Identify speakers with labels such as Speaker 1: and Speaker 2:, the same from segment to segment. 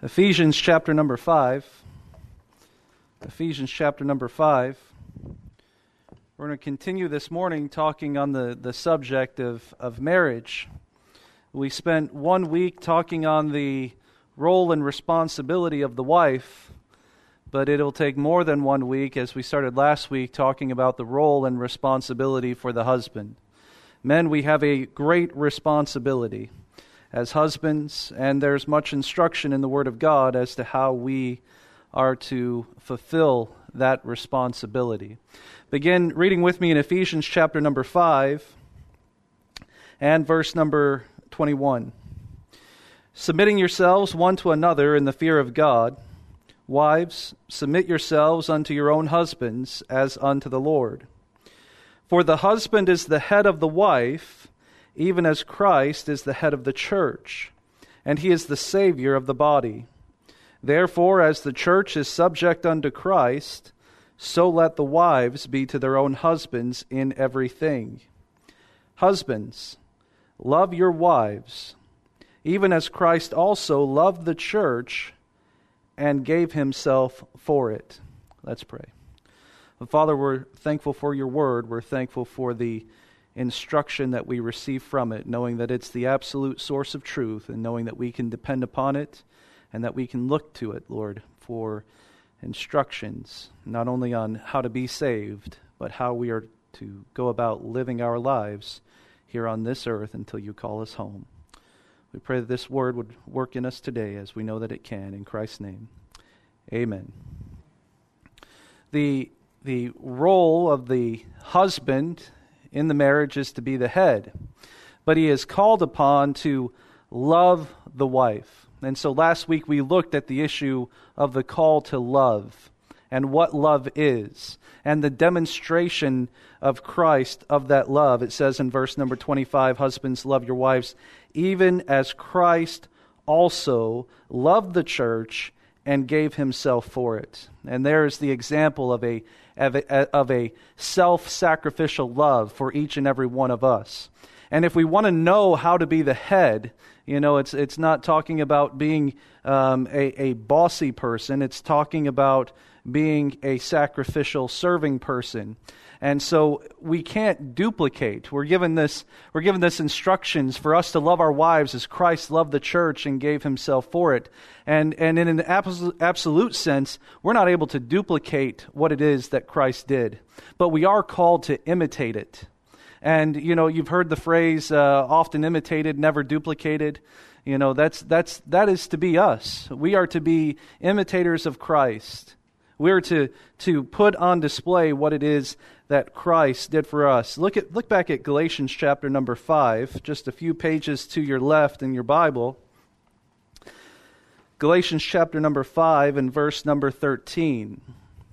Speaker 1: Ephesians chapter number 5. Ephesians chapter number 5. We're going to continue this morning talking on the subject of marriage. We spent 1 week talking on the role and responsibility of the wife, but it'll take more than 1 week, as we started last week, talking about the role and responsibility for the husband. Men, we have a great responsibility as husbands, and there's much instruction in the Word of God as to how we are to fulfill that responsibility. Begin reading with me in Ephesians chapter number 5 and verse number 21. Submitting yourselves one to another in the fear of God. Wives, submit yourselves unto your own husbands as unto the Lord. For the husband is the head of the wife, even as Christ is the head of the church, and he is the Savior of the body. Therefore, as the church is subject unto Christ, so let the wives be to their own husbands in everything. Husbands, love your wives, even as Christ also loved the church and gave himself for it. Let's pray. Father, we're thankful for your word. We're thankful for the instruction that we receive from it, knowing that it's the absolute source of truth, and knowing that we can depend upon it and that we can look to it, Lord, for instructions, not only on how to be saved, but how we are to go about living our lives here on this earth until you call us home. We pray that this word would work in us today, as we know that it can. In Christ's name, amen. The role of the husband in the marriage is to be the head, but he is called upon to love the wife. And so last week we looked at the issue of the call to love and what love is and the demonstration of Christ of that love. It says in verse number 25, husbands, love your wives, even as Christ also loved the church and gave himself for it. And there is the example of a self-sacrificial love for each and every one of us. And if we want to know how to be the head, it's not talking about being a bossy person. It's talking about being a sacrificial, serving person. And so we can't duplicate. We're given this instructions for us to love our wives as Christ loved the church and gave himself for it. And in an absolute sense, we're not able to duplicate what it is that Christ did, but we are called to imitate it. And you've heard the phrase often imitated, never duplicated. That is to be us. We are to be imitators of Christ. We are to put on display what it is that Christ did for us. Look back at Galatians chapter number 5, just a few pages to your left in your Bible. Galatians chapter number 5 and verse number 13.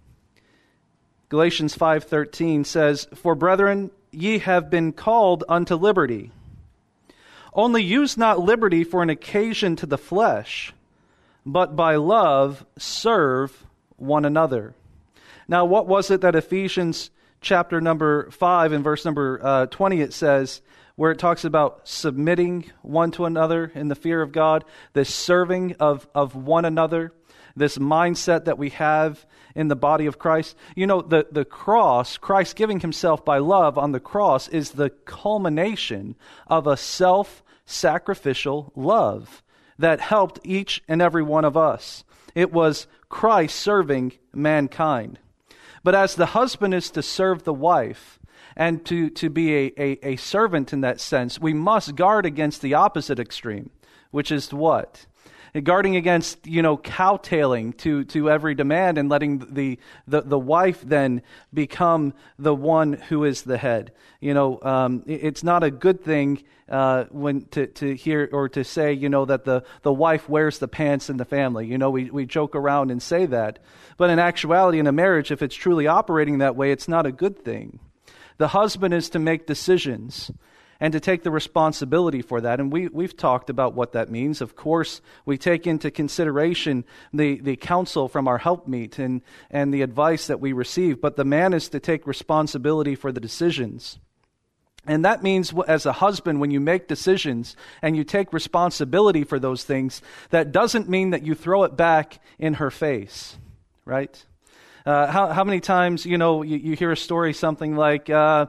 Speaker 1: Galatians 5:13 says, "For brethren, ye have been called unto liberty. Only use not liberty for an occasion to the flesh, but by love serve one another." Now, what was it that Ephesians chapter number 5 and verse number 20 it says, where it talks about submitting one to another in the fear of God, this serving of one another, this mindset that we have in the body of Christ? The cross, Christ giving himself by love on the cross, is the culmination of a self-sacrificial love that helped each and every one of us. It was Christ serving mankind. But as the husband is to serve the wife and to be a servant in that sense, we must guard against the opposite extreme, which is what? Guarding against, cowtailing to every demand and letting the wife then become the one who is the head. It's not a good thing when to hear or to say, that the wife wears the pants in the family. We joke around and say that. But in actuality, in a marriage, if it's truly operating that way, it's not a good thing. The husband is to make decisions and to take the responsibility for that. And we've talked about what that means. Of course, we take into consideration the counsel from our helpmeet and the advice that we receive, but the man is to take responsibility for the decisions. And that means as a husband, when you make decisions and you take responsibility for those things, that doesn't mean that you throw it back in her face, right? How many times, you hear a story, something like,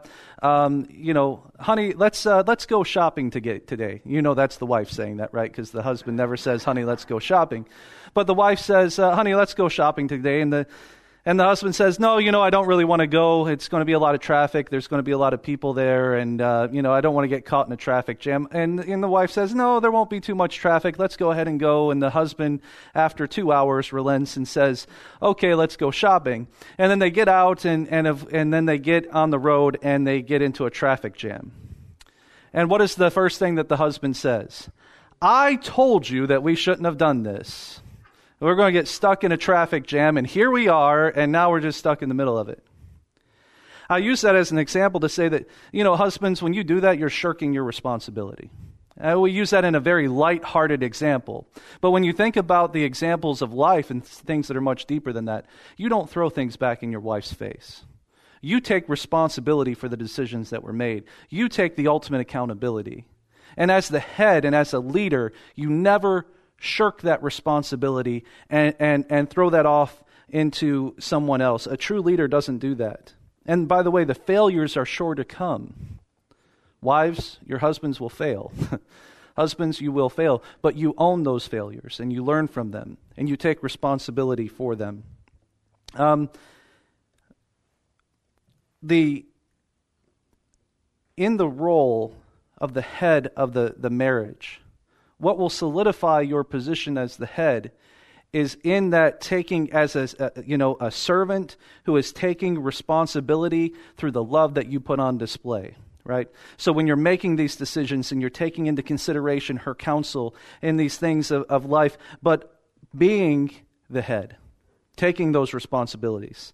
Speaker 1: honey, let's go shopping today. That's the wife saying that, right? Because the husband never says, honey, let's go shopping. But the wife says, honey, let's go shopping today. And the husband says, no, I don't really want to go. It's going to be a lot of traffic. There's going to be a lot of people there. And, I don't want to get caught in a traffic jam. And the wife says, no, there won't be too much traffic. Let's go ahead and go. And the husband, after 2 hours, relents and says, okay, let's go shopping. And then they get out and then they get on the road and they get into a traffic jam. And what is the first thing that the husband says? I told you that we shouldn't have done this. We're going to get stuck in a traffic jam, and here we are, and now we're just stuck in the middle of it. I use that as an example to say that, husbands, when you do that, you're shirking your responsibility. We use that in a very light-hearted example. But when you think about the examples of life and things that are much deeper than that, you don't throw things back in your wife's face. You take responsibility for the decisions that were made. You take the ultimate accountability. And as the head and as a leader, you never shirk that responsibility and throw that off into someone else. A true leader doesn't do that. And by the way, the failures are sure to come. Wives, your husbands will fail. Husbands, you will fail, but you own those failures and you learn from them and you take responsibility for them. In the role of the head of the marriage, what will solidify your position as the head is in that taking as a servant who is taking responsibility through the love that you put on display, right? So when you're making these decisions and you're taking into consideration her counsel in these things of life, but being the head, taking those responsibilities.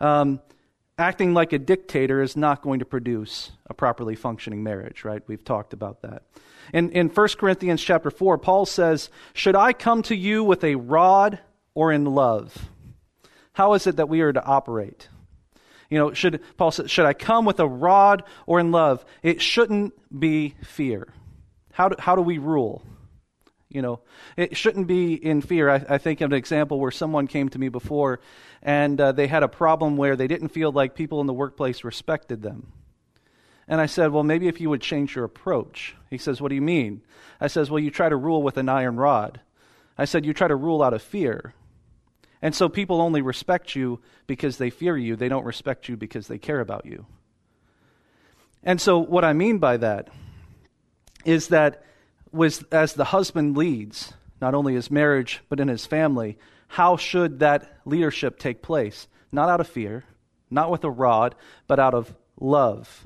Speaker 1: Acting like a dictator is not going to produce a properly functioning marriage, right? We've talked about that. In 1 Corinthians chapter 4, Paul says, should I come to you with a rod or in love? How is it that we are to operate? Paul says, should I come with a rod or in love? It shouldn't be fear. How do we rule? It shouldn't be in fear. I think of an example where someone came to me before and they had a problem where they didn't feel like people in the workplace respected them. And I said, well, maybe if you would change your approach. He says, what do you mean? I says, well, you try to rule with an iron rod. I said, you try to rule out of fear. And so people only respect you because they fear you. They don't respect you because they care about you. And so what I mean by that is that as the husband leads, not only his marriage, but in his family, how should that leadership take place? Not out of fear, not with a rod, but out of love.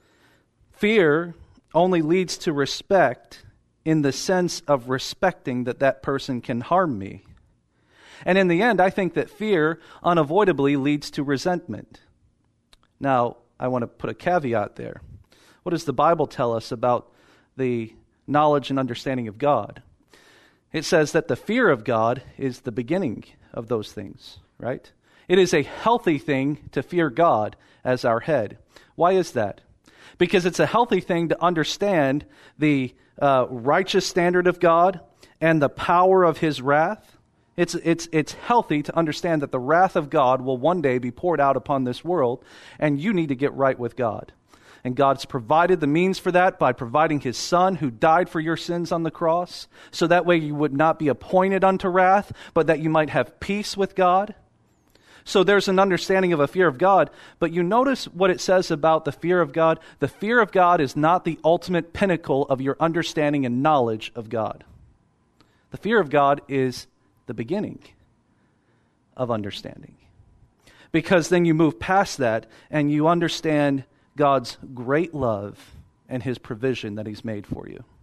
Speaker 1: Fear only leads to respect in the sense of respecting that person can harm me. And in the end, I think that fear unavoidably leads to resentment. Now, I want to put a caveat there. What does the Bible tell us about the knowledge and understanding of God? It says that the fear of God is the beginning of those things, right? It is a healthy thing to fear God as our head. Why is that? Because it's a healthy thing to understand the righteous standard of God and the power of His wrath. It's healthy to understand that the wrath of God will one day be poured out upon this world, and you need to get right with God. And God's provided the means for that by providing His Son who died for your sins on the cross, so that way you would not be appointed unto wrath, but that you might have peace with God. So there's an understanding of a fear of God, but you notice what it says about the fear of God. The fear of God is not the ultimate pinnacle of your understanding and knowledge of God. The fear of God is the beginning of understanding. Because then you move past that and you understand God's great love and His provision that He's made for you.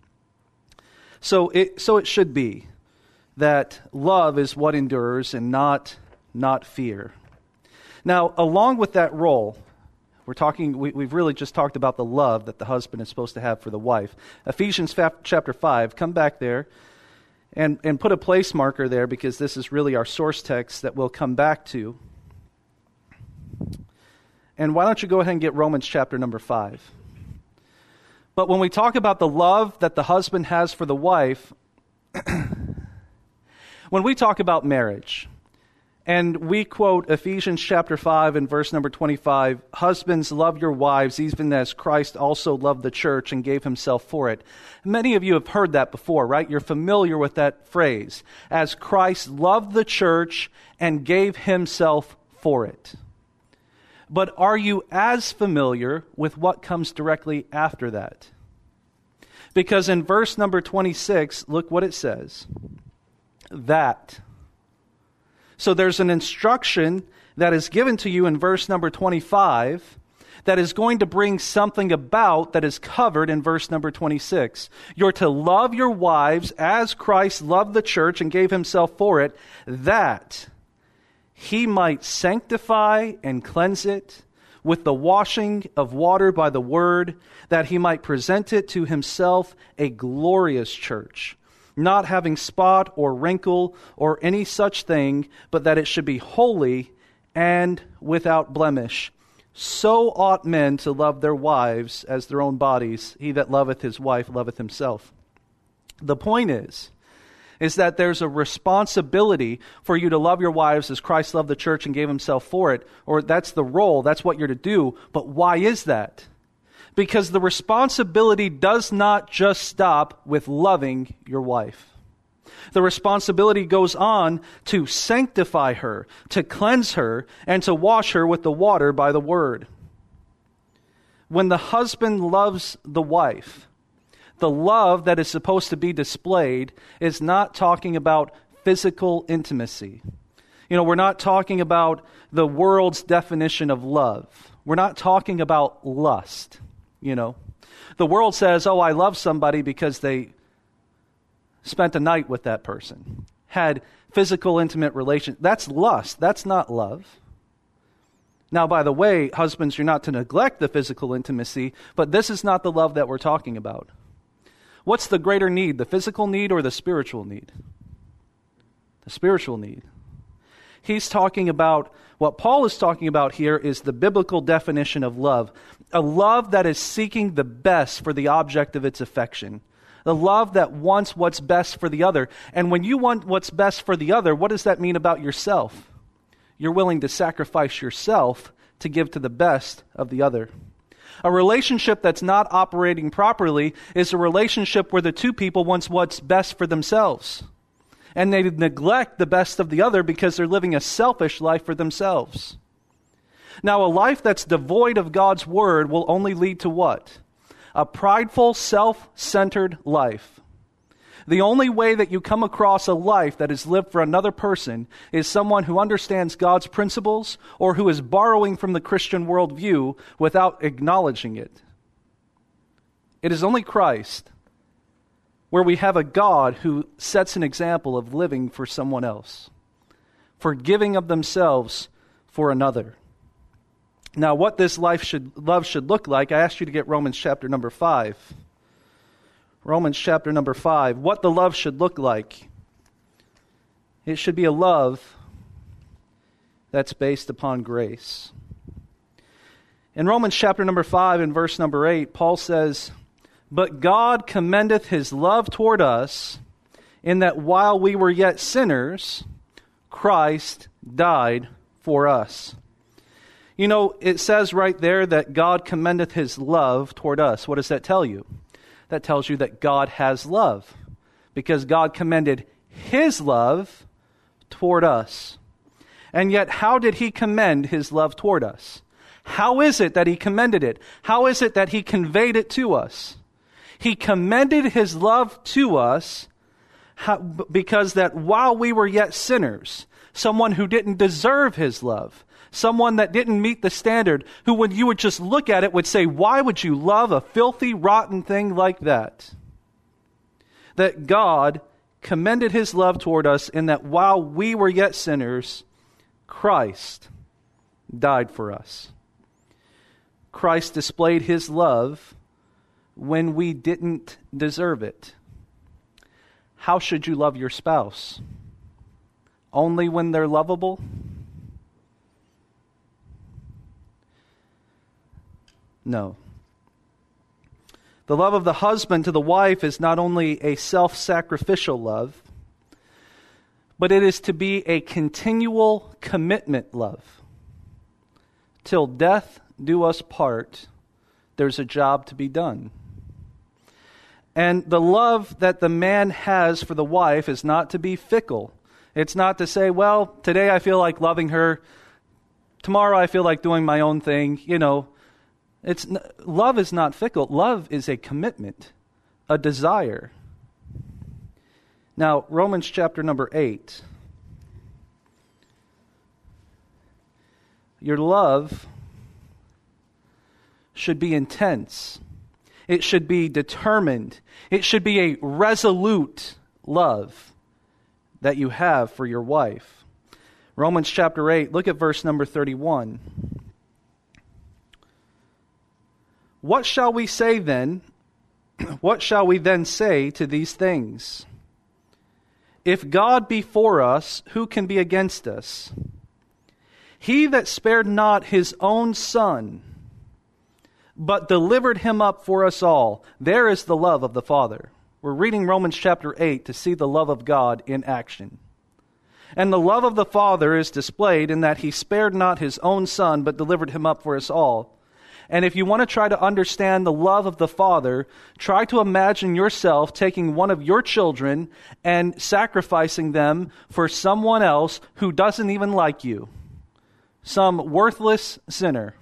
Speaker 1: So it should be that love is what endures and not fear. Now, along with that role, we've really just talked about the love that the husband is supposed to have for the wife. Ephesians chapter 5, come back there and put a place marker there, because this is really our source text that we'll come back to. And why don't you go ahead and get Romans chapter number 5. But when we talk about the love that the husband has for the wife, when we talk about marriage, and we quote Ephesians chapter 5 and verse number 25, husbands, love your wives, even as Christ also loved the church and gave himself for it. Many of you have heard that before, right? You're familiar with that phrase. As Christ loved the church and gave himself for it. But are you as familiar with what comes directly after that? Because in verse number 26, look what it says. That. So there's an instruction that is given to you in verse number 25 that is going to bring something about that is covered in verse number 26. You're to love your wives as Christ loved the church and gave himself for it, that he might sanctify and cleanse it with the washing of water by the word, that he might present it to himself a glorious church, not having spot or wrinkle or any such thing, but that it should be holy and without blemish. So ought men to love their wives as their own bodies. He that loveth his wife loveth himself. The point is that there's a responsibility for you to love your wives as Christ loved the church and gave himself for it, or that's the role, that's what you're to do. But why is that? Because the responsibility does not just stop with loving your wife. The responsibility goes on to sanctify her, to cleanse her, and to wash her with the water by the word. When the husband loves the wife, the love that is supposed to be displayed is not talking about physical intimacy. We're not talking about the world's definition of love. We're not talking about lust. The world says, oh, I love somebody because they spent a night with that person, had physical intimate relations. That's lust. That's not love. Now, by the way, husbands, you're not to neglect the physical intimacy, but this is not the love that we're talking about. What's the greater need, the physical need or the spiritual need? The spiritual need. He's talking about, what Paul is talking about here is the biblical definition of love. A love that is seeking the best for the object of its affection. The love that wants what's best for the other. And when you want what's best for the other, what does that mean about yourself? You're willing to sacrifice yourself to give to the best of the other. A relationship that's not operating properly is a relationship where the two people want what's best for themselves. And they neglect the best of the other because they're living a selfish life for themselves. Now, a life that's devoid of God's word will only lead to what? A prideful, self-centered life. The only way that you come across a life that is lived for another person is someone who understands God's principles or who is borrowing from the Christian worldview without acknowledging it. It is only Christ where we have a God who sets an example of living for someone else, for giving of themselves for another. Now, what this love should look like, I asked you to get Romans chapter number 5. Romans chapter number 5, what the love should look like. It should be a love that's based upon grace. In Romans chapter number 5 and verse number 8, Paul says, "But God commendeth his love toward us, in that while we were yet sinners, Christ died for us." It says right there that God commendeth his love toward us. What does that tell you? That tells you that God has love, because God commended his love toward us. And yet, how did he commend his love toward us? How is it that he commended it? How is it that he conveyed it to us? He commended his love to us because that while we were yet sinners, someone who didn't deserve his love, someone that didn't meet the standard, who when you would just look at it would say, why would you love a filthy, rotten thing like that? That God commended his love toward us in that while we were yet sinners, Christ died for us. Christ displayed his love when we didn't deserve it. How should you love your spouse? Only when they're lovable? No. The love of the husband to the wife is not only a self-sacrificial love, but it is to be a continual commitment love. Till death do us part, there's a job to be done. And the love that the man has for the wife is not to be fickle. It's not to say, well, today I feel like loving her, tomorrow I feel like doing my own thing. Love is not fickle. Love is a commitment, a desire. Now, Romans chapter number 8. Your love should be intense. It should be determined. It should be a resolute love that you have for your wife. Romans chapter 8, look at verse number 31. What shall we say then? What shall we then say to these things? If God be for us, who can be against us? He that spared not his own Son, but delivered him up for us all. There is the love of the Father. We're reading Romans chapter 8 to see the love of God in action. And the love of the Father is displayed in that he spared not his own Son, but delivered him up for us all. And if you want to try to understand the love of the Father, try to imagine yourself taking one of your children and sacrificing them for someone else who doesn't even like you. Some worthless sinner.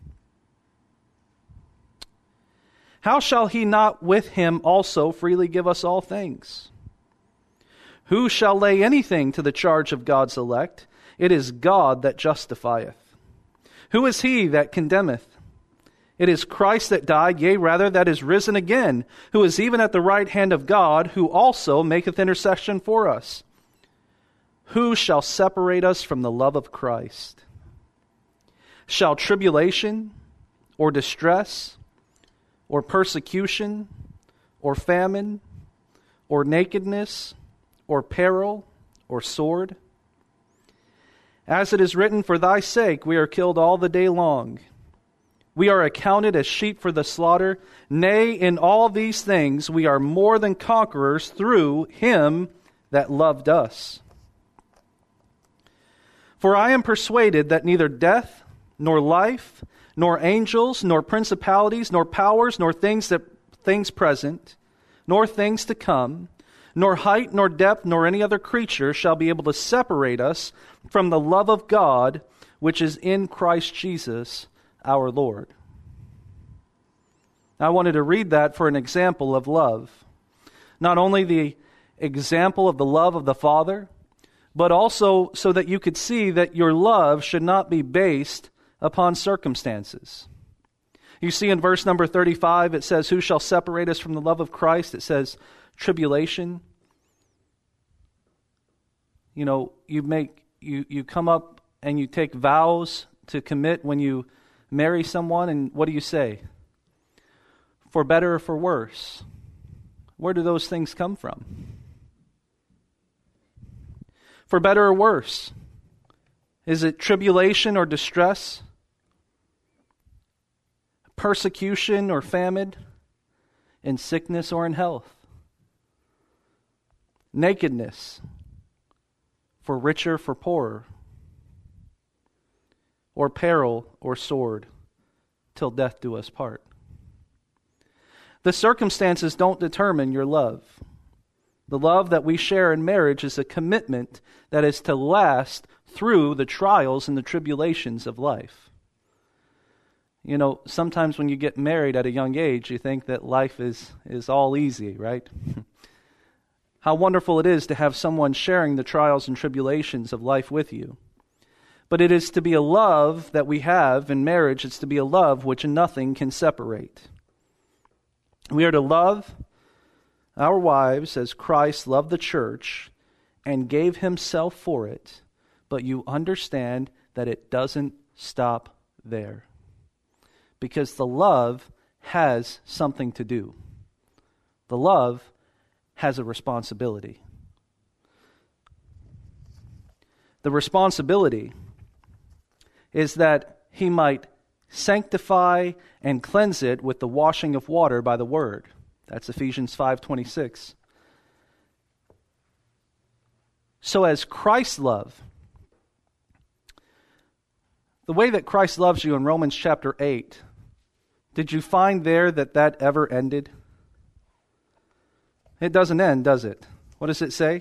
Speaker 1: How shall he not with him also freely give us all things? Who shall lay anything to the charge of God's elect? It is God that justifieth. Who is he that condemneth? It is Christ that died, yea, rather, that is risen again, who is even at the right hand of God, who also maketh intercession for us. Who shall separate us from the love of Christ? Shall tribulation, or distress, or persecution, or famine, or nakedness, or peril, or sword? As it is written, for thy sake we are killed all the day long. We are accounted as sheep for the slaughter. Nay, in all these things we are more than conquerors through him that loved us. For I am persuaded that neither death, nor life, nor angels, nor principalities, nor powers, nor things present, nor things to come, nor height, nor depth, nor any other creature shall be able to separate us from the love of God, which is in Christ Jesus our Lord. I wanted to read that for an example of love. Not only the example of the love of the Father, but also so that you could see that your love should not be based upon circumstances. You see in verse number 35, it says, who shall separate us from the love of Christ? It says, tribulation. You come up and you take vows to commit when you marry someone, and what do you say? For better or for worse? Where do those things come from? For better or worse? Is it tribulation or distress? Persecution or famine? In sickness or in health? Nakedness? For richer, for poorer? Or peril or sword, till death do us part. The circumstances don't determine your love. The love that we share in marriage is a commitment that is to last through the trials and the tribulations of life. Sometimes when you get married at a young age, you think that life is all easy, right? How wonderful it is to have someone sharing the trials and tribulations of life with you. But it is to be a love that we have in marriage. It's to be a love which nothing can separate. We are to love our wives as Christ loved the church and gave himself for it. But you understand that it doesn't stop there. Because the love has something to do. The love has a responsibility. The responsibility is that he might sanctify and cleanse it with the washing of water by the word. That's Ephesians 5:26. So as Christ's love, the way that Christ loves you in Romans chapter 8, did you find there that ever ended? It doesn't end, does it? What does it say?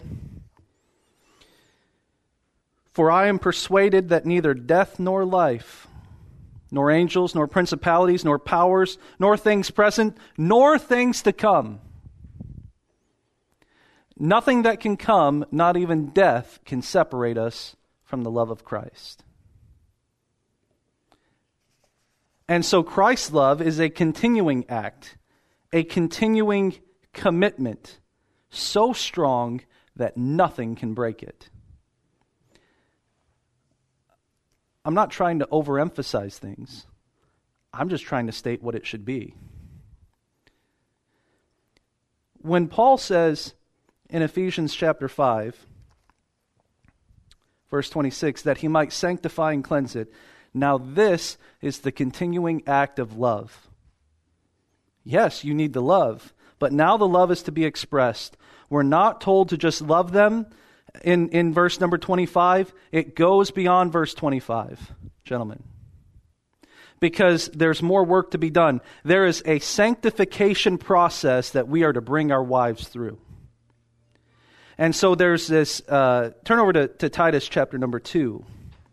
Speaker 1: For I am persuaded that neither death nor life, nor angels, nor principalities, nor powers, nor things present, nor things to come. Nothing that can come, not even death, can separate us from the love of Christ. And so Christ's love is a continuing act, a continuing commitment, so strong that nothing can break it. I'm not trying to overemphasize things. I'm just trying to state what it should be. When Paul says in Ephesians chapter 5, verse 26, that he might sanctify and cleanse it, now this is the continuing act of love. Yes, you need the love, but now the love is to be expressed. We're not told to just love them. In verse number 25, it goes beyond verse 25, gentlemen. Because there's more work to be done. There is a sanctification process that we are to bring our wives through. And so there's this, turn over to Titus chapter number 2.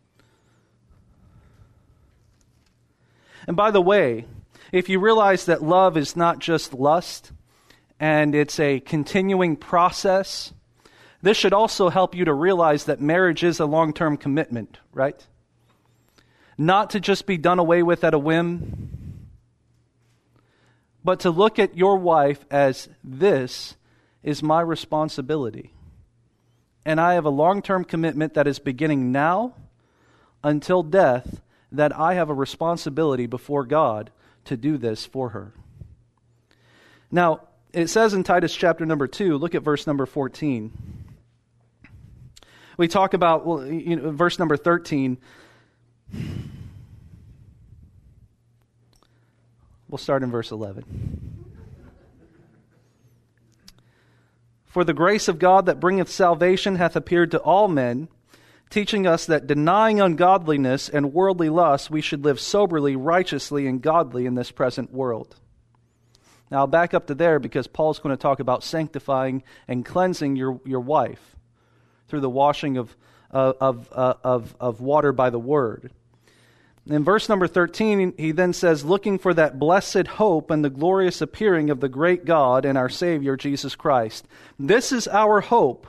Speaker 1: And by the way, if you realize that love is not just lust, and it's a continuing process, this should also help you to realize that marriage is a long-term commitment, right? Not to just be done away with at a whim, but to look at your wife as this is my responsibility. And I have a long-term commitment that is beginning now until death, that I have a responsibility before God to do this for her. Now, it says in Titus chapter number 2, look at verse number 14. We talk about, verse number 13. We'll start in verse 11. For the grace of God that bringeth salvation hath appeared to all men, teaching us that denying ungodliness and worldly lust, we should live soberly, righteously, and godly in this present world. Now I'll back up to there because Paul's going to talk about sanctifying and cleansing your wife through the washing of water by the word. In verse number 13, he then says, looking for that blessed hope and the glorious appearing of the great God and our Savior, Jesus Christ. This is our hope.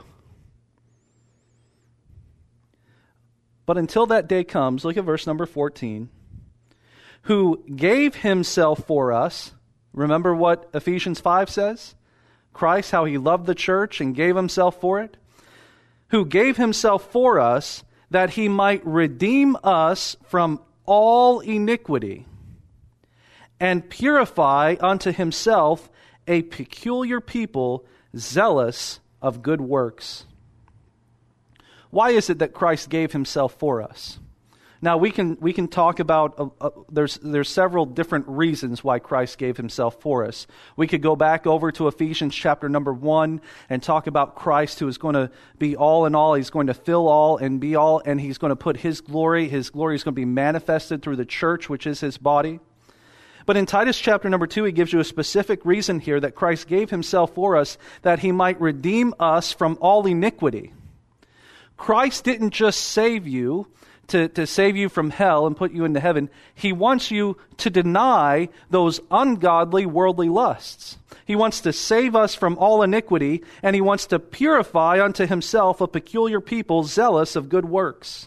Speaker 1: But until that day comes, look at verse number 14, who gave himself for us. Remember what Ephesians 5 says? Christ, how he loved the church and gave himself for it. Who gave himself for us that he might redeem us from all iniquity and purify unto himself a peculiar people zealous of good works. Why is it that Christ gave himself for us? Now we can talk about there's several different reasons why Christ gave himself for us. We could go back over to Ephesians chapter number 1 and talk about Christ, who is going to be all in all. He's going to fill all and be all, and he's going to put his glory is going to be manifested through the church, which is his body. But in Titus chapter number 2, he gives you a specific reason here that Christ gave himself for us, that he might redeem us from all iniquity. Christ didn't just save you to save you from hell and put you into heaven. He wants you to deny those ungodly worldly lusts. He wants to save us from all iniquity, and he wants to purify unto himself a peculiar people zealous of good works.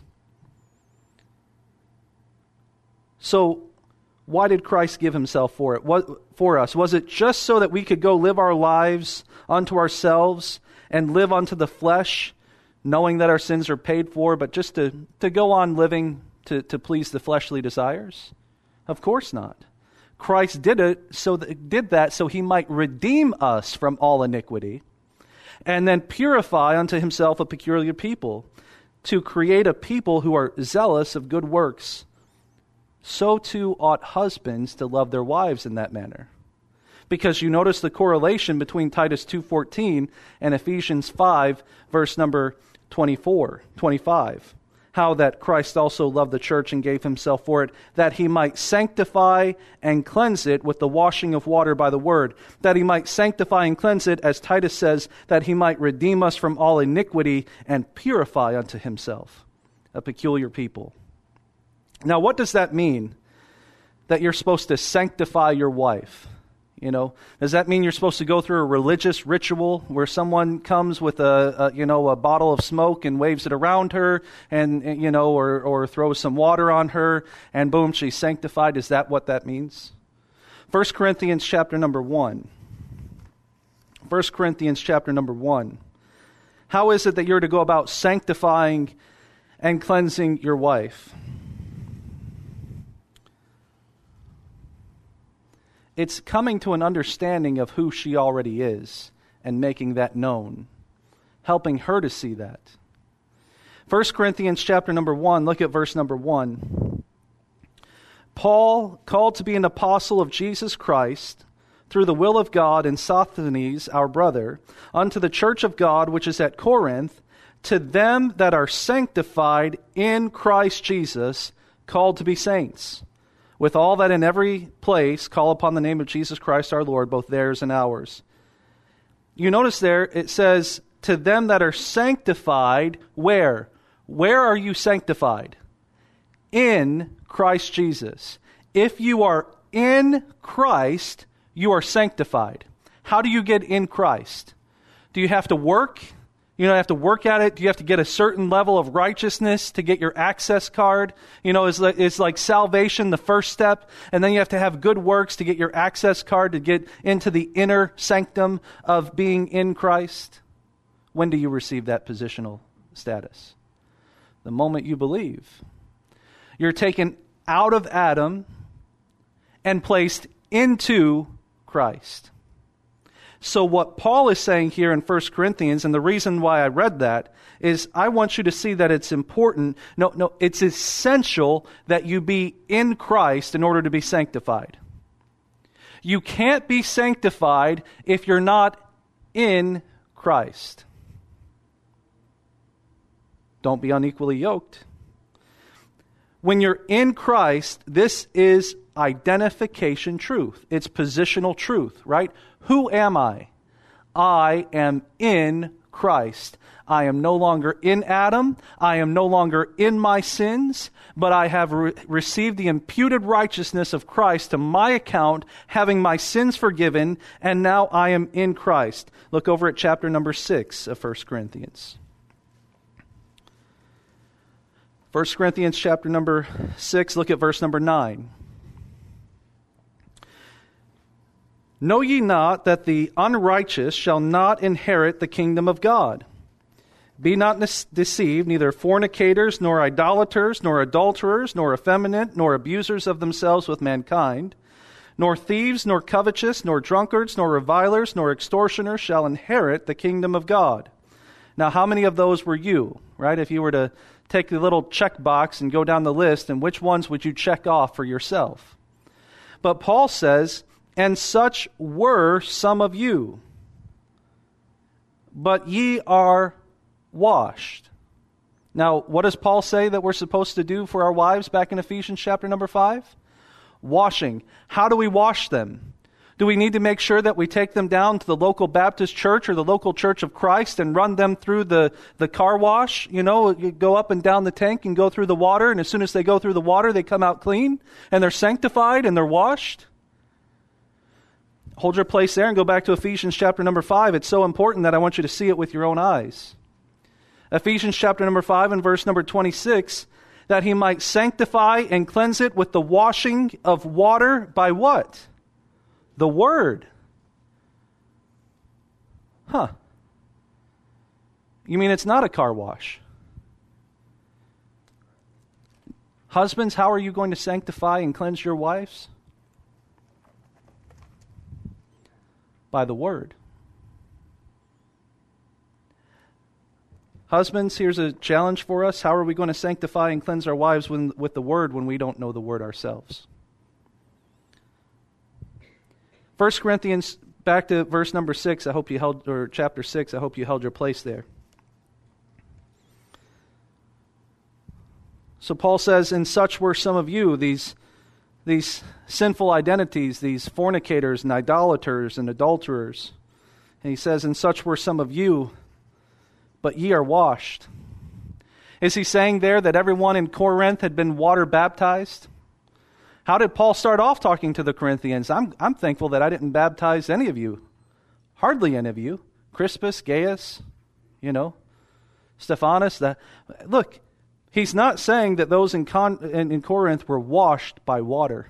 Speaker 1: So, why did Christ give himself for us? Was it just so that we could go live our lives unto ourselves and live unto the flesh, knowing that our sins are paid for, but just to go on living to please the fleshly desires? Of course not. Christ did that so he might redeem us from all iniquity and then purify unto himself a peculiar people, to create a people who are zealous of good works. so too ought husbands to love their wives in that manner. Because you notice the correlation between Titus 2:14 and Ephesians 5, verse number 25. How that Christ also loved the church and gave himself for it, that he might sanctify and cleanse it with the washing of water by the word. That he might sanctify and cleanse it, as Titus says, that he might redeem us from all iniquity and purify unto himself a peculiar people. Now, what does that mean? That you're supposed to sanctify your wife? You know, does that mean you're supposed to go through a religious ritual where someone comes with a bottle of smoke and waves it around her and or throws some water on her and boom, she's sanctified? Is that what that means? 1 Corinthians chapter number 1. 1 Corinthians chapter number 1. How is it that you're to go about sanctifying and cleansing your wife? It's coming to an understanding of who she already is and making that known, helping her to see that. 1 Corinthians chapter number 1, look at verse number 1. Paul, called to be an apostle of Jesus Christ, through the will of God, and Sosthenes, our brother, unto the church of God which is at Corinth, to them that are sanctified in Christ Jesus, called to be saints, with all that in every place call upon the name of Jesus Christ our Lord, both theirs and ours. You notice there, it says, to them that are sanctified, where? Where are you sanctified? In Christ Jesus. If you are in Christ, you are sanctified. How do you get in Christ? Do you have to work? You don't have to work at it. Do you have to get a certain level of righteousness to get your access card? You know, it's like salvation, the first step, and then you have to have good works to get your access card to get into the inner sanctum of being in Christ. When do you receive that positional status? The moment you believe. You're taken out of Adam and placed into Christ. So what Paul is saying here in 1 Corinthians, and the reason why I read that, is I want you to see that it's important. No, it's essential that you be in Christ in order to be sanctified. You can't be sanctified if you're not in Christ. Don't be unequally yoked. When you're in Christ, this is identification truth. It's positional truth, right? Who am I? I am in Christ. I am no longer in Adam. I am no longer in my sins, but I have received the imputed righteousness of Christ to my account, having my sins forgiven, and now I am in Christ. Look over at chapter number 6 of 1 Corinthians. 1 Corinthians chapter number 6, look at verse number 9. Know ye not that the unrighteous shall not inherit the kingdom of God? Be not deceived, neither fornicators, nor idolaters, nor adulterers, nor effeminate, nor abusers of themselves with mankind, nor thieves, nor covetous, nor drunkards, nor revilers, nor extortioners shall inherit the kingdom of God. Now, how many of those were you, right? If you were to take the little check box and go down the list, and which ones would you check off for yourself? But Paul says, and such were some of you, but ye are washed. Now, what does Paul say that we're supposed to do for our wives back in Ephesians chapter number 5? Washing. How do we wash them? Do we need to make sure that we take them down to the local Baptist church or the local Church of Christ and run them through the car wash? You know, you go up and down the tank and go through the water, and as soon as they go through the water, they come out clean, and they're sanctified, and they're washed? Hold your place there and go back to Ephesians chapter number 5. It's so important that I want you to see it with your own eyes. Ephesians chapter number 5 and verse number 26, that he might sanctify and cleanse it with the washing of water by what? The Word. Huh. You mean it's not a car wash? Husbands, how are you going to sanctify and cleanse your wives? By the Word. Husbands, here's a challenge for us. How are we going to sanctify and cleanse our wives with the Word when we don't know the Word ourselves? 1 Corinthians, back to verse number 6, or chapter 6, I hope you held your place there. So Paul says, "And such were some of you," these sinful identities, these fornicators and idolaters and adulterers. And he says, "And such were some of you, but ye are washed." Is he saying there that everyone in Corinth had been water baptized? How did Paul start off talking to the Corinthians? I'm thankful that I didn't baptize any of you. Hardly any of you. Crispus, Gaius, Stephanus. Look, he's not saying that those in Corinth were washed by water.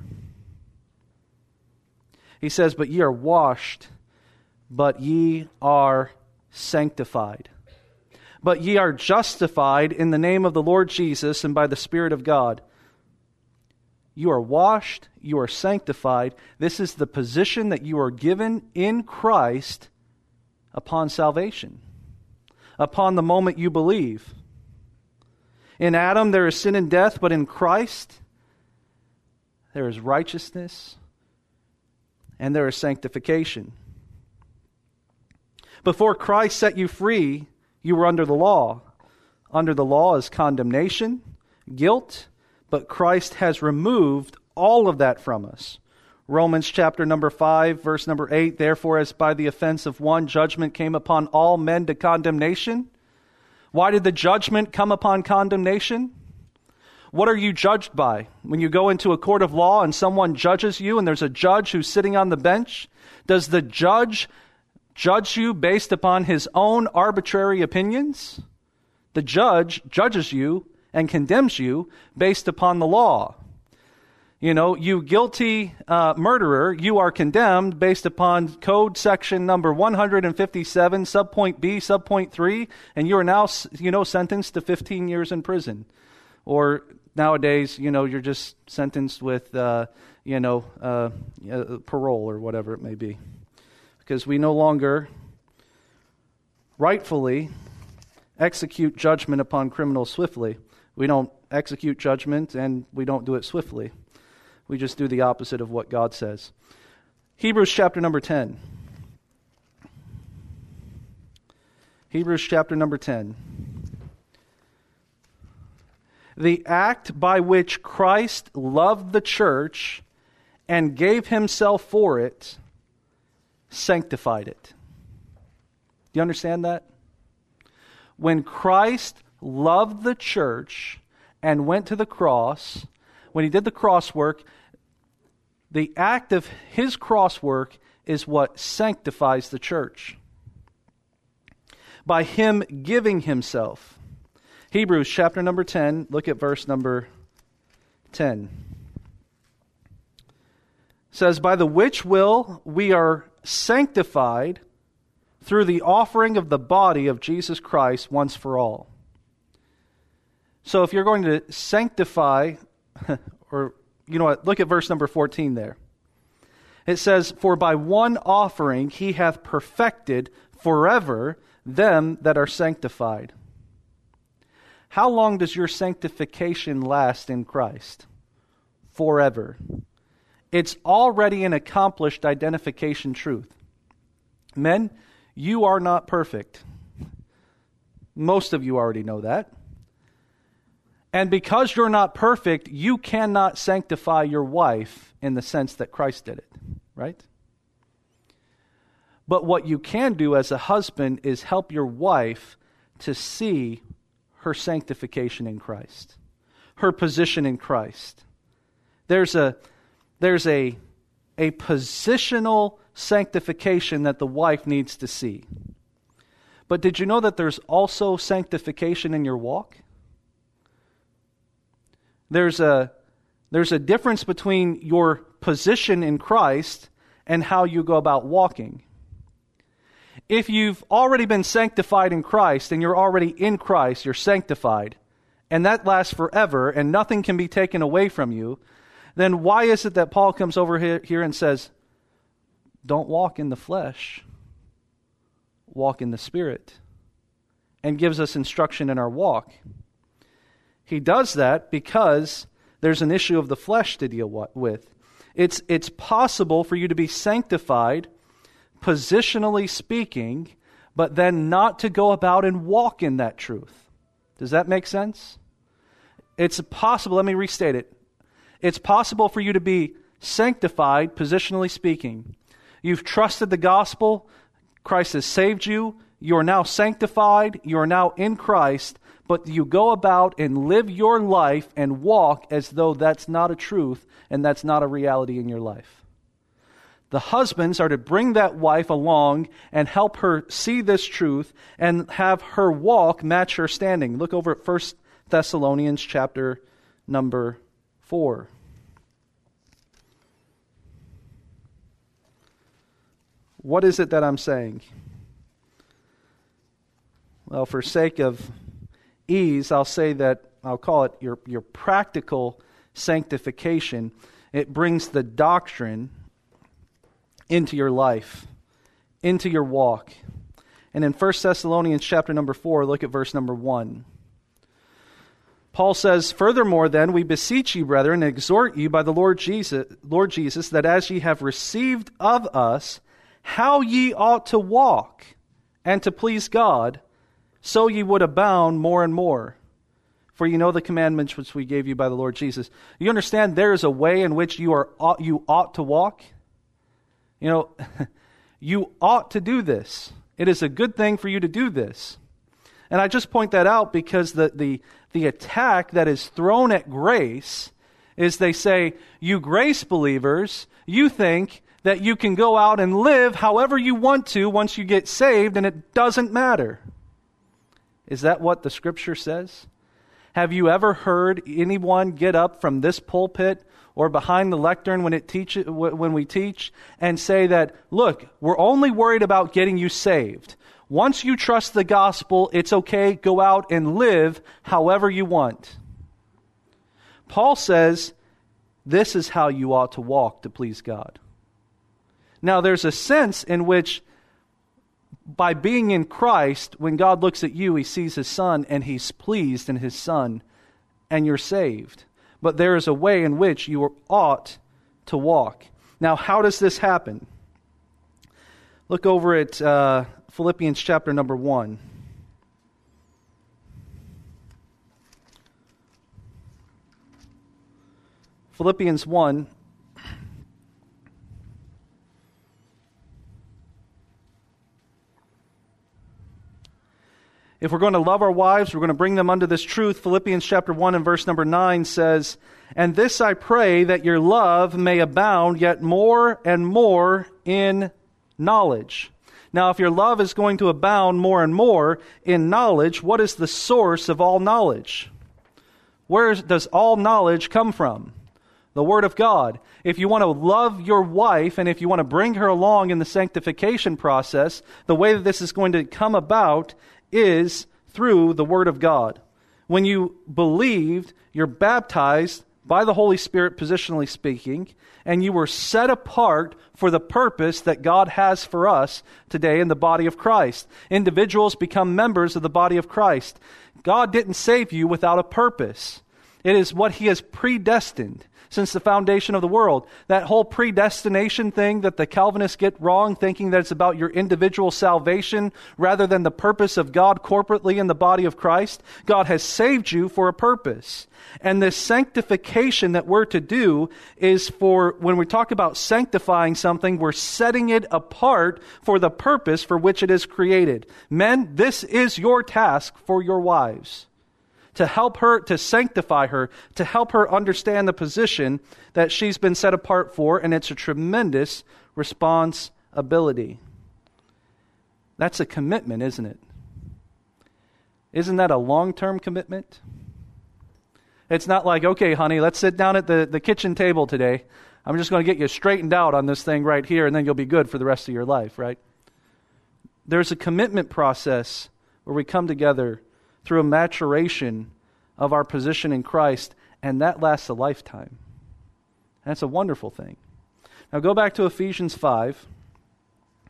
Speaker 1: He says, "But ye are washed, but ye are sanctified. But ye are justified in the name of the Lord Jesus and by the Spirit of God." You are washed, you are sanctified. This is the position that you are given in Christ upon salvation, upon the moment you believe. In Adam there is sin and death, but in Christ there is righteousness and there is sanctification. Before Christ set you free, you were under the law. Under the law is condemnation, guilt, but Christ has removed all of that from us. Romans chapter number 5, verse number 8, "Therefore, as by the offense of one judgment came upon all men to condemnation." Why did the judgment come upon condemnation? What are you judged by? When you go into a court of law and someone judges you and there's a judge who's sitting on the bench, does the judge you based upon his own arbitrary opinions? The judge judges you and condemns you based upon the law. You guilty murderer, you are condemned based upon code section number 157, subpoint B, subpoint 3, and you are now, sentenced to 15 years in prison. Or nowadays, you're just sentenced with, parole or whatever it may be. Because we no longer rightfully execute judgment upon criminals swiftly. We don't execute judgment and we don't do it swiftly. We just do the opposite of what God says. Hebrews chapter number 10. Hebrews chapter number 10. "The act by which Christ loved the church and gave himself for it sanctified it." Do you understand that? When Christ loved the church and went to the cross, when he did the cross work, the act of his cross work is what sanctifies the church. By him giving himself. Hebrews chapter number 10, look at verse number 10. It says, "By the which will we are sanctified through the offering of the body of Jesus Christ once for all." So if you're going to sanctify, or look at verse number 14 there. It says, "For by one offering he hath perfected forever them that are sanctified." How long does your sanctification last in Christ? Forever. It's already an accomplished identification truth. Men, you are not perfect. Most of you already know that. And because you're not perfect, you cannot sanctify your wife in the sense that Christ did it, right? But what you can do as a husband is help your wife to see her sanctification in Christ, her position in Christ. There's a positional sanctification that the wife needs to see. But did you know that there's also sanctification in your walk? There's a difference between your position in Christ and how you go about walking. If you've already been sanctified in Christ and you're already in Christ, you're sanctified, and that lasts forever and nothing can be taken away from you, then why is it that Paul comes over here and says, don't walk in the flesh, walk in the Spirit? and gives us instruction in our walk. He does that because there's an issue of the flesh to deal with. It's possible for you to be sanctified, positionally speaking, but then not to go about and walk in that truth. Does that make sense? It's possible, let me restate it. It's possible for you to be sanctified, positionally speaking. You've trusted the gospel. Christ has saved you. You are now sanctified. You are now in Christ. But you go about and live your life and walk as though that's not a truth and that's not a reality in your life. The husbands are to bring that wife along and help her see this truth and have her walk match her standing. Look over at 1 Thessalonians chapter number 4. What is it that I'm saying? Well, for sake of ease, I'll say that, I'll call it your practical sanctification. It brings the doctrine into your life, into your walk. And in 1 Thessalonians chapter number 4, look at verse number 1. Paul says, "Furthermore then, we beseech you, brethren, and exhort you by the Lord Jesus, that as ye have received of us how ye ought to walk, and to please God, so ye would abound more and more. For you know the commandments which we gave you by the Lord Jesus." You understand there is a way in which you ought to walk? You know, you ought to do this. It is a good thing for you to do this. And I just point that out because the attack that is thrown at grace is they say, you grace believers, you think that you can go out and live however you want to once you get saved and it doesn't matter. Is that what the Scripture says? Have you ever heard anyone get up from this pulpit or behind the lectern when we teach and say that, look, we're only worried about getting you saved. Once you trust the gospel, it's okay, go out and live however you want. Paul says, this is how you ought to walk to please God. Now, there's a sense in which by being in Christ, when God looks at you, He sees His Son and He's pleased in His Son and you're saved. But there is a way in which you ought to walk. Now, how does this happen? Look over at Philippians chapter number 1. Philippians 1. If we're going to love our wives, we're going to bring them unto this truth. Philippians chapter 1 and verse number 9 says, "And this I pray, that your love may abound yet more and more in knowledge." Now, if your love is going to abound more and more in knowledge, what is the source of all knowledge? Where does all knowledge come from? The Word of God. If you want to love your wife and if you want to bring her along in the sanctification process, the way that this is going to come about is through the Word of God. When you believed, you're baptized by the Holy Spirit, positionally speaking, and you were set apart for the purpose that God has for us today in the body of Christ. Individuals become members of the body of Christ. God didn't save you without a purpose. It is what He has predestined since the foundation of the world. That whole predestination thing that the Calvinists get wrong, thinking that it's about your individual salvation rather than the purpose of God corporately in the body of Christ. God has saved you for a purpose. And this sanctification that we're to do is for, when we talk about sanctifying something, we're setting it apart for the purpose for which it is created. Men, this is your task for your wives. To help her, to sanctify her, to help her understand the position that she's been set apart for, and it's a tremendous responsibility. That's a commitment, isn't it? Isn't that a long-term commitment? It's not like, okay, honey, let's sit down at the kitchen table today. I'm just going to get you straightened out on this thing right here, and then you'll be good for the rest of your life, right? There's a commitment process where we come together through a maturation of our position in Christ, and that lasts a lifetime. That's a wonderful thing. Now go back to Ephesians 5,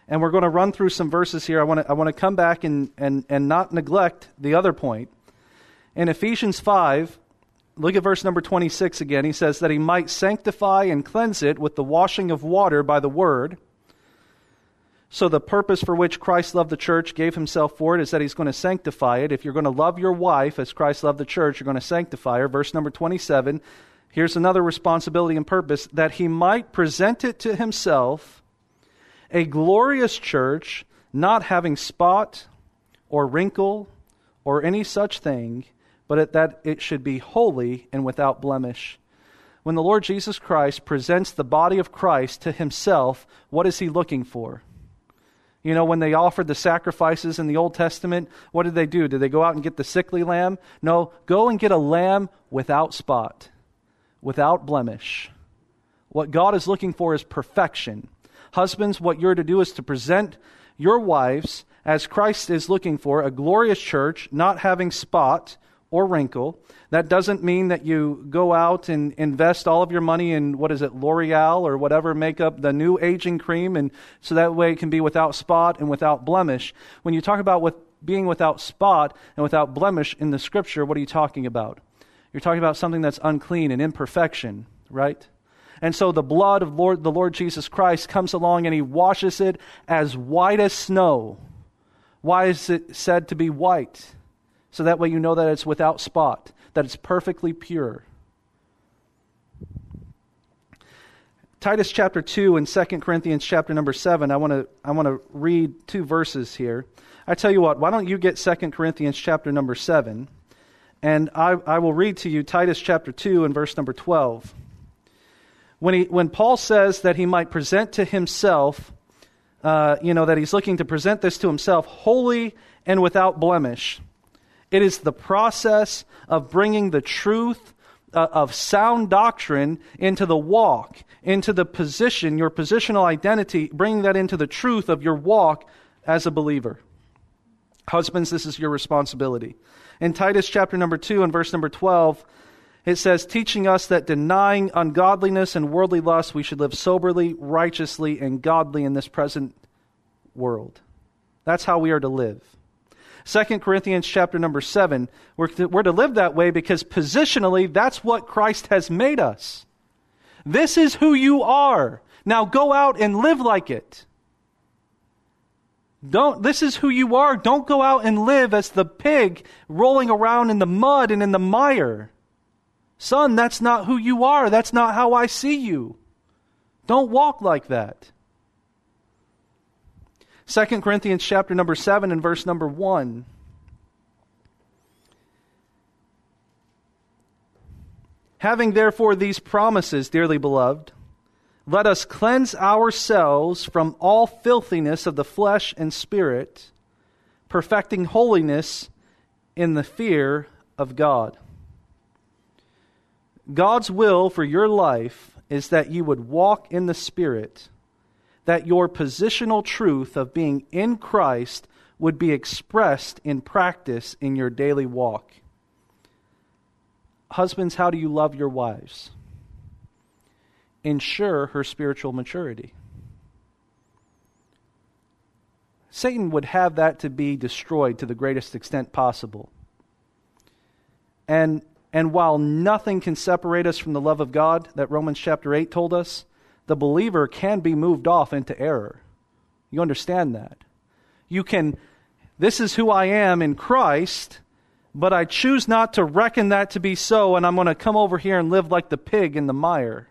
Speaker 1: And we're going to run through some verses here. I want to come back and not neglect the other point. In Ephesians 5, look at verse number 26 again. He says that he might sanctify and cleanse it with the washing of water by the word. So the purpose for which Christ loved the church, gave himself for it, is that he's going to sanctify it. If you're going to love your wife as Christ loved the church, you're going to sanctify her. Verse number 27, here's another responsibility and purpose, that he might present it to himself, a glorious church, not having spot or wrinkle or any such thing, but that it should be holy and without blemish. When the Lord Jesus Christ presents the body of Christ to himself, what is he looking for? You know, when they offered the sacrifices in the Old Testament, what did they do? Did they go out and get the sickly lamb? No, go and get a lamb without spot, without blemish. What God is looking for is perfection. Husbands, what you're to do is to present your wives as Christ is looking for, a glorious church, not having spot or wrinkle. That doesn't mean that you go out and invest all of your money in, L'Oreal or whatever makeup, the new aging cream, and so that way it can be without spot and without blemish. When you talk about being without spot and without blemish in the Scripture, what are you talking about? You're talking about something that's unclean and imperfection, right? And so the blood of the Lord Jesus Christ comes along and he washes it as white as snow. Why is it said to be white? So that way you know that it's without spot, that it's perfectly pure. Titus chapter 2 and 2 Corinthians chapter number 7, I want to read two verses here. I tell you what, why don't you get 2 Corinthians chapter number 7, and I will read to you Titus chapter 2 and verse number 12. When Paul says that he might present to himself, that he's looking to present this to himself holy and without blemish, it is the process of bringing the truth of sound doctrine into the walk, into the position, your positional identity, bringing that into the truth of your walk as a believer. Husbands, this is your responsibility. In Titus chapter number 2 and verse number 12, it says, teaching us that denying ungodliness and worldly lust, we should live soberly, righteously, and godly in this present world. That's how we are to live. 2 Corinthians chapter number 7, we're to live that way because positionally, that's what Christ has made us. This is who you are. Now go out and live like it. This is who you are. Don't go out and live as the pig rolling around in the mud and in the mire. Son, that's not who you are. That's not how I see you. Don't walk like that. 2 Corinthians chapter number 7 and verse number 1. Having therefore these promises, dearly beloved, let us cleanse ourselves from all filthiness of the flesh and spirit, perfecting holiness in the fear of God. God's will for your life is that you would walk in the Spirit, that your positional truth of being in Christ would be expressed in practice in your daily walk. Husbands, how do you love your wives? Ensure her spiritual maturity. Satan would have that to be destroyed to the greatest extent possible. And while nothing can separate us from the love of God that Romans chapter 8 told us, the believer can be moved off into error. You understand that? This is who I am in Christ, but I choose not to reckon that to be so, and I'm going to come over here and live like the pig in the mire.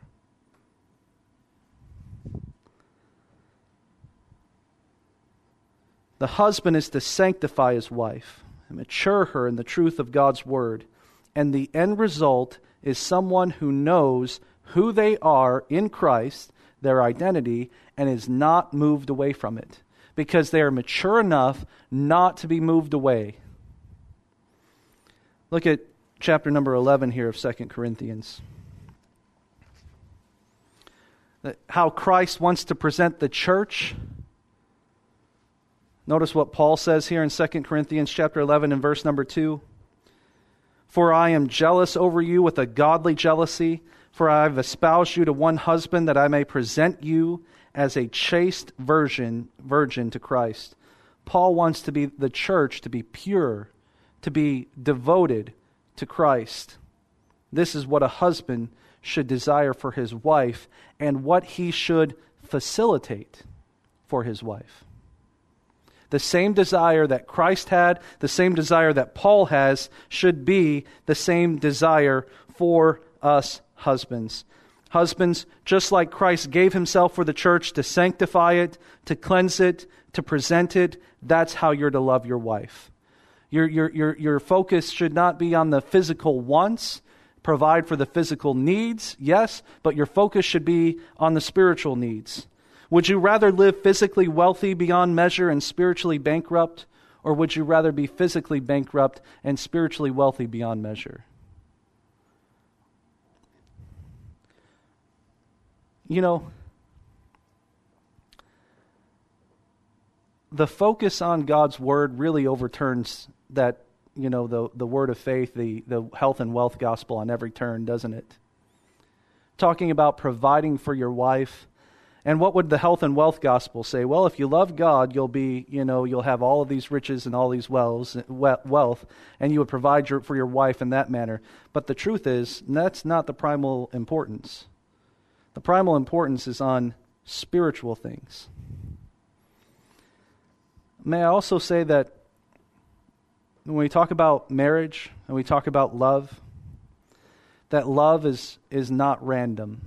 Speaker 1: The husband is to sanctify his wife and mature her in the truth of God's word. And the end result is someone who knows who they are in Christ, their identity, and is not moved away from it, because they are mature enough not to be moved away. Look at chapter number 11 here of 2 Corinthians. How Christ wants to present the church. Notice what Paul says here in 2 Corinthians chapter 11 and verse number 2. For I am jealous over you with a godly jealousy, For I have espoused you to one husband, that I may present you as a chaste virgin to Christ. Paul wants the church to be pure, to be devoted to Christ. This is what a husband should desire for his wife, and what he should facilitate for his wife. The same desire that Christ had, the same desire that Paul has, should be the same desire for us husbands. Husbands, just like Christ gave himself for the church to sanctify it, to cleanse it, to present it, that's how you're to love your wife. Your focus should not be on the physical wants. Provide for the physical needs, yes, but your focus should be on the spiritual needs. Would you rather live physically wealthy beyond measure and spiritually bankrupt, or would you rather be physically bankrupt and spiritually wealthy beyond measure? You know, the focus on God's word really overturns that, the word of faith, the health and wealth gospel on every turn, doesn't it? Talking about providing for your wife. And what would the health and wealth gospel say? Well, if you love God, you'll have all of these riches and all these wealth, and you would provide for your wife in that manner. But the truth is, that's not the primal importance. The primal importance is on spiritual things. May I also say that when we talk about marriage and we talk about love, that love is not random.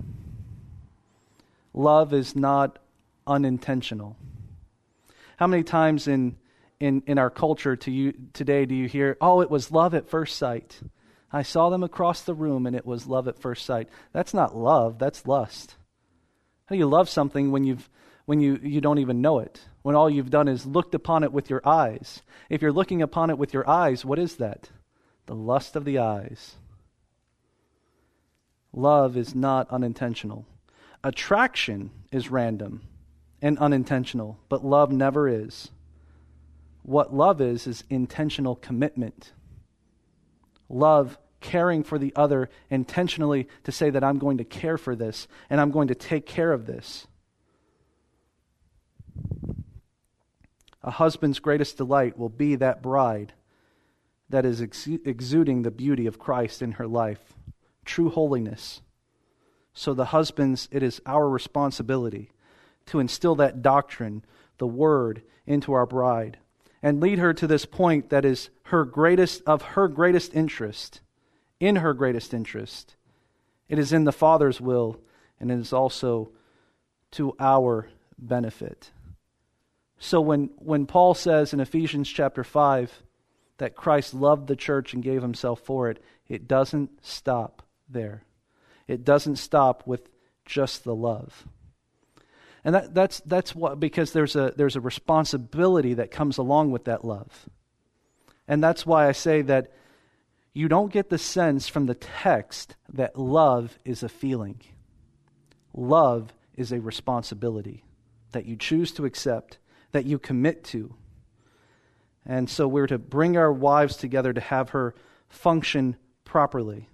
Speaker 1: Love is not unintentional. How many times in our culture today do you hear, oh, it was love at first sight. I saw them across the room and it was love at first sight. That's not love, that's lust. How do you love something when you don't even know it? When all you've done is looked upon it with your eyes. If you're looking upon it with your eyes, what is that? The lust of the eyes. Love is not unintentional. Attraction is random and unintentional, but love never is. What love is intentional commitment. Love, caring for the other intentionally to say that I'm going to care for this and I'm going to take care of this. A husband's greatest delight will be that bride that is exuding the beauty of Christ in her life, true holiness. So the husbands, it is our responsibility to instill that doctrine, the word, into our bride and lead her to this point that is her greatest interest. In her greatest interest. It is in the Father's will, and it is also to our benefit. So when Paul says in Ephesians chapter 5 that Christ loved the church and gave himself for it, it doesn't stop there. It doesn't stop with just the love. And that's what, because there's a responsibility that comes along with that love. And that's why I say that you don't get the sense from the text that love is a feeling. Love is a responsibility that you choose to accept, that you commit to. And so we're to bring our wives together to have her function properly.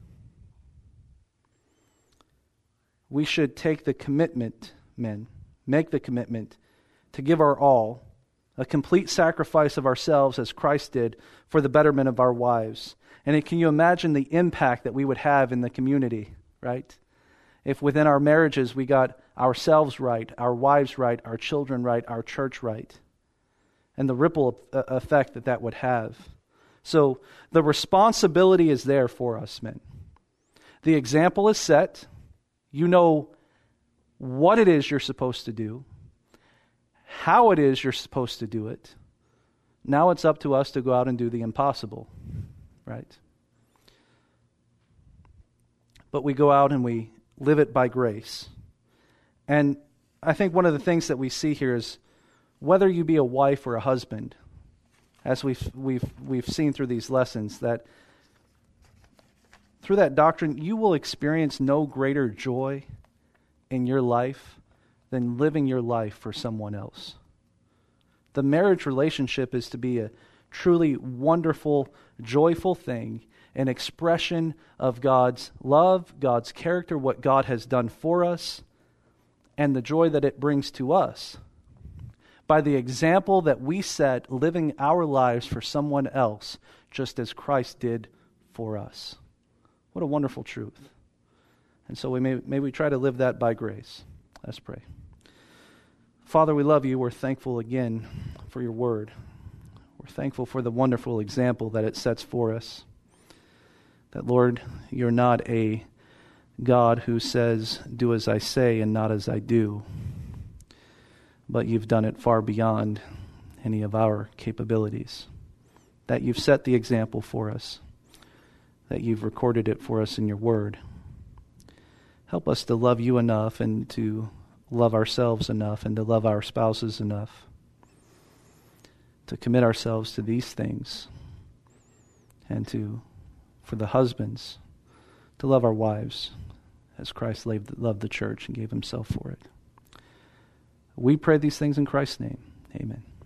Speaker 1: We should take the commitment, men, make the commitment to give our all, a complete sacrifice of ourselves as Christ did for the betterment of our wives. And can you imagine the impact that we would have in the community, right? If within our marriages we got ourselves right, our wives right, our children right, our church right, and the ripple effect that would have. So the responsibility is there for us, men. The example is set. You know what it is you're supposed to do, how it is you're supposed to do it. Now it's up to us to go out and do the impossible, right? But we go out and we live it by grace. And I think one of the things that we see here is whether you be a wife or a husband, as we've seen through these lessons, that through that doctrine you will experience no greater joy in your life than living your life for someone else. The marriage relationship is to be a truly wonderful, joyful thing, an expression of God's love, God's character, what God has done for us, and the joy that it brings to us by the example that we set living our lives for someone else, just as Christ did for us. What a wonderful truth. And so may we try to live that by grace. Let's pray. Father, we love you. We're thankful again for your word. We're thankful for the wonderful example that it sets for us. That, Lord, you're not a God who says, do as I say and not as I do. But you've done it far beyond any of our capabilities. That you've set the example for us. That you've recorded it for us in your word. Help us to love you enough and to love ourselves enough and to love our spouses enough. To commit ourselves to these things. And for the husbands, to love our wives as Christ loved the church and gave himself for it. We pray these things in Christ's name. Amen.